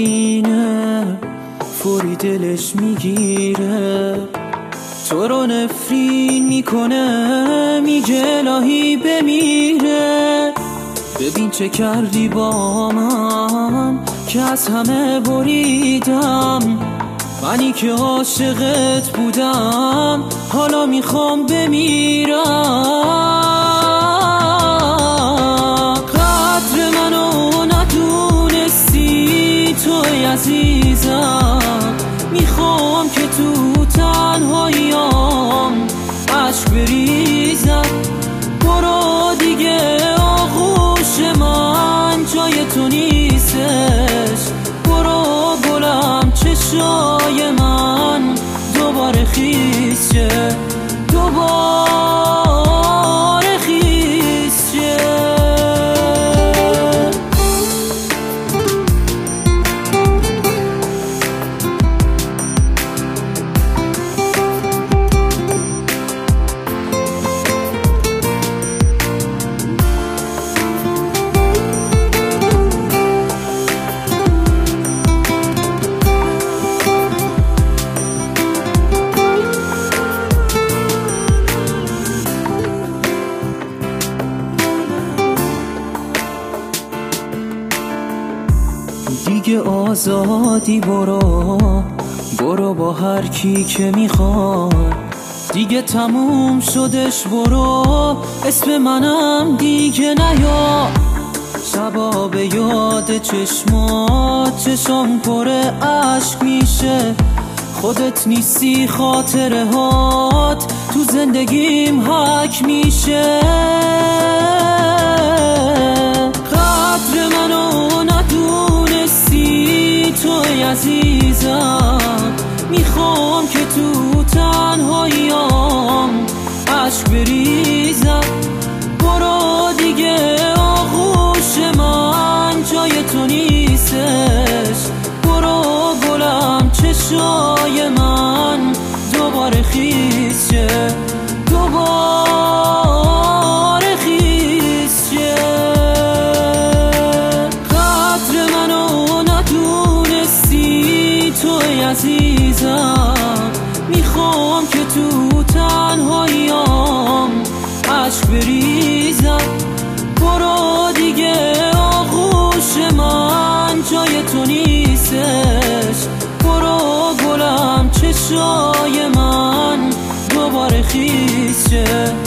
میبینه فوری دلش میگیره، تو رو نفرین میکنه، میگه الهی بمیره. ببین چه کردی با من که از همه بریدم، منی که عاشقت بودم حالا میخوام بمیرم. قدر منو ندونستی توی عزیزم، میخوام که تو تنهاییام عشق بریزم. برو دیگه آغوش من جای تو نیستش، برو گلم چشای من دوباره خیس شه، دوباره خیس شه. دیگه آزادی، برو با هر کی که میخواد، دیگه تموم شدش، برو اسم منم دیگه نیا. شبا به یاد چشمات چشم پر عشق میشه، خودت نیستی خاطره هات تو زندگیم حک میشه. قدر منو ندونستی توی عزیزم، میخوام که تو تنهاییام عشق بریزم. برو دیگه آغوش من جای تو نیستش، برو گلم چشای من دوباره خیس شه، دوباره خیس شه. قدر منو ندونستی توی عزیزم، میخوام که تو تنهاییام عشق بریزم. برو دیگه آغوش من جای تو نیستش، برو گلم چشای من دوباره خیس شه.